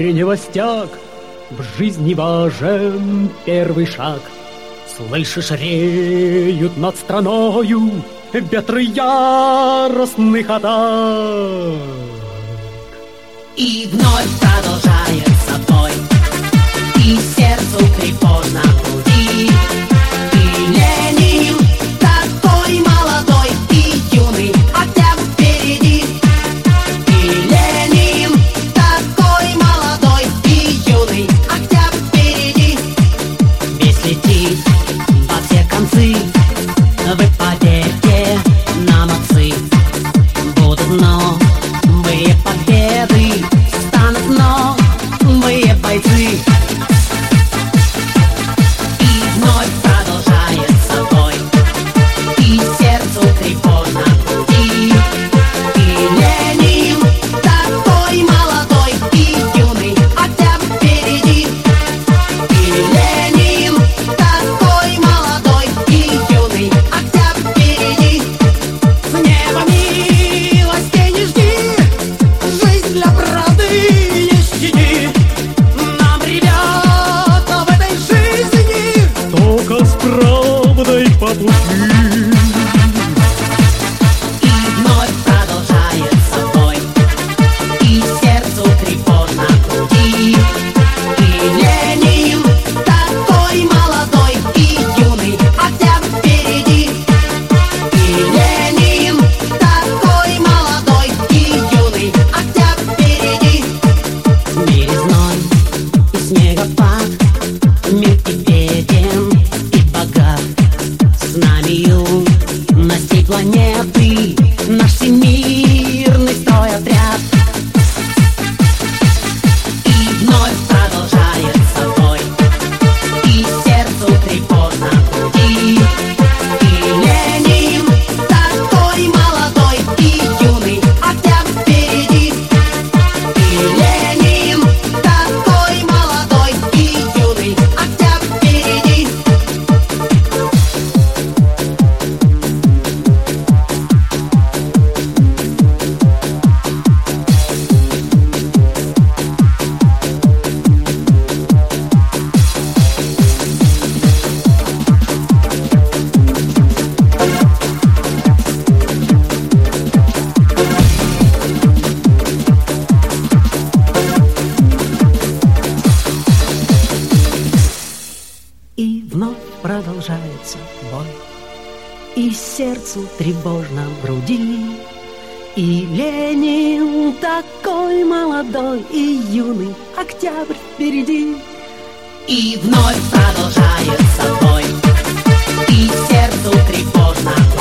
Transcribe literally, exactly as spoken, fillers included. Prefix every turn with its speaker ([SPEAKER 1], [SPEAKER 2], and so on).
[SPEAKER 1] горе-невостяк, в жизни важен первый шаг. Слышишь, реют над страною ветры яростных атак.
[SPEAKER 2] И вновь продолжается бой, и сердцу тревожно в груди. И Ленин такой молодой и юный, октябрь впереди. И Ленин такой молодой и юный, октябрь впереди. Весь летит во все концы, вы поверьте нам, отцы, будут новые победы, станут новые бойцы. И вновь продолжается бой, и сердцу тревожно в груди. И Ленин такой молодой и юный, октябрь впереди. И Ленин такой молодой и юный, октябрь впереди. С неба милости не жди, жизнь для правды не щади. Нам, ребята, в этой жизни
[SPEAKER 1] Только с правдой по пути.
[SPEAKER 2] и вновь продолжается бой, и сердцу тревожно в груди. И Ленин такой молодой и юный, октябрь впереди. И Ленин такой молодой и юный, октябрь впереди. В мире зной и снегопад, мир и беден, и богат. С нами юности планеты, наш всемирный стройотряд. И вновь продолжается бой, и сердцу тревожно в груди. И Ленин такой молодой и юный, октябрь впереди. И Ленин такой молодой и юный, октябрь впереди. И вновь продолжается бой, и сердцу тревожно в груди. И Ленин такой молодой и юный, октябрь впереди. И вновь продолжается бой, и сердцу тревожно